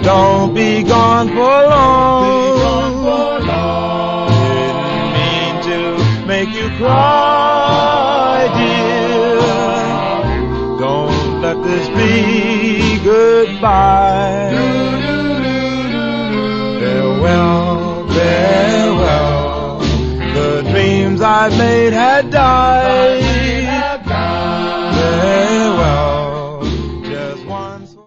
Don't be gone for long. Didn't mean to make you cry, dear. Don't let this be goodbye. Farewell, farewell. The dreams I've made had died.